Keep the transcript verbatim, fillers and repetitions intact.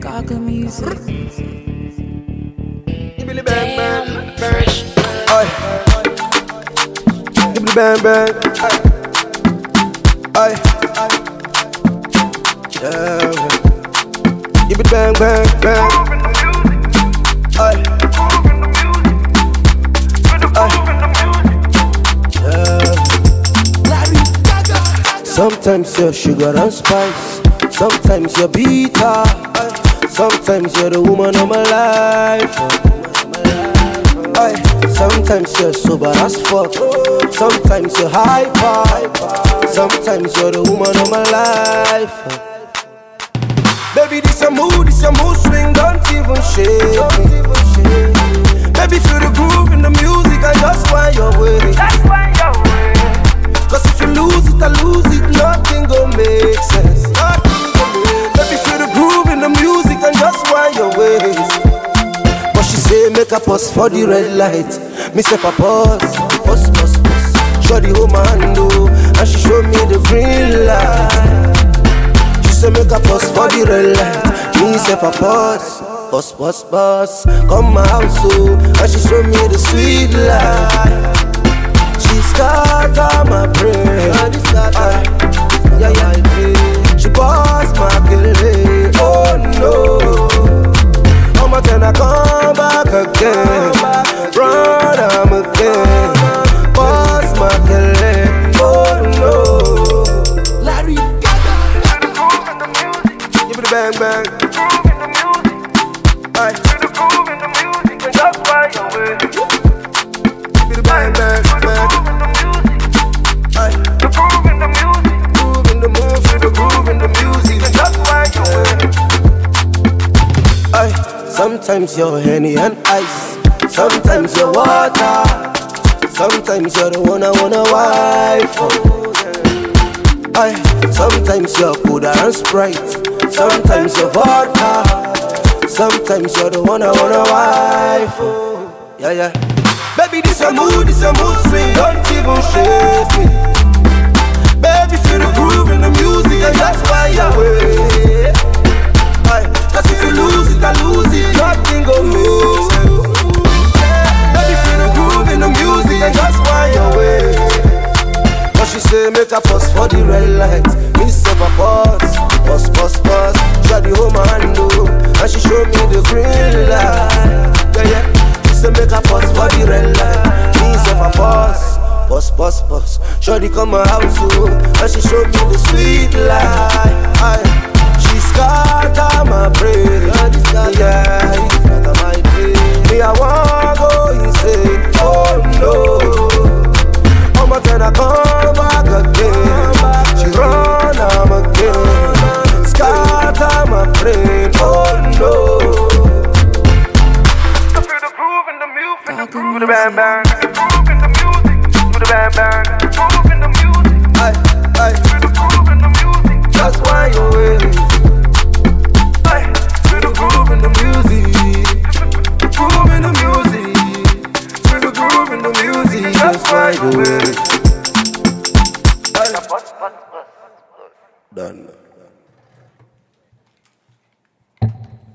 Gaga music. Give me the bang bang, bang. Aye. Give me the bang bang. Aye. Yeah. Give me the bang bang bang. Aye. Yeah. Sometimes you're sugar and spice. Sometimes you're bitter. Sometimes you're the woman of my life. Aye. Sometimes you're sober as fuck. Sometimes you're hyper. Sometimes you're the woman of my life. Baby, this a mood, this a mood swing, don't even shake me. Baby, feel the groove in the music and just find your way. Cause if you lose it, I lose it, nothing gon' make sense. Baby, feel the groove in the music and just wind your ways. But she say make a pause for the red light. Me say for pause, pause, pause, pause. Show the whole man do, and she show me the green light. She say make a pause for the red light. Me say for pause, pause, pause, pause. Come my house so, and she show me the sweet light. She scatter my brain. Yeah, yeah. She bust my killing. Oh no. I'm a ten, I come back again. Run, I'm again. Bust my killing. Oh no. Larry Gaga. Give me the bang bang. Aye. Give me the groove in the music and just fly away. Give me the bang bang bang. Aye. The groove in the music. Groove in the move, feel the groove in the music and just fly away. Aye. Sometimes you're Henny and ice. Sometimes you're water. Sometimes you're the one I wanna wife. Aye. Sometimes you're Buddha and Sprite. Sometimes you're vodka. Sometimes you're the one I wanna wife. Yeah, yeah. Baby, this a mood, this a mood swing, don't even shake me. Baby, feel the groove in the music and that's why you're away. Aye. Cause if you lose it, I lose it, nothing gon' make sense. Baby, feel the groove in the music and that's why you're away. But she say make a pause for the red light. Me say for pause, pause, pause, pause. Shot the whole man do, and she show me the green light. Yeah, yeah. She say make a pause for the red light. Me say for pause, pause, pause, pause. Shawty come my house too, and she show me the sweet light. Aye. She scatter my brain. Yeah, it's scatter my brain. Me I wanna go insane. Oh no. I'm a ten, I come back again. She run, I'm again. Scatter my brain. Oh no. I feel the groove in the music. The groove in the bang bang. The groove in the music. Do the bang bang. The groove in the music. Aye, aye. Feel the groove in the music. Just why you wait. Aye. Feel the groove in the music. The groove in the music. Feel the groove in the music. Just why you wait. Done.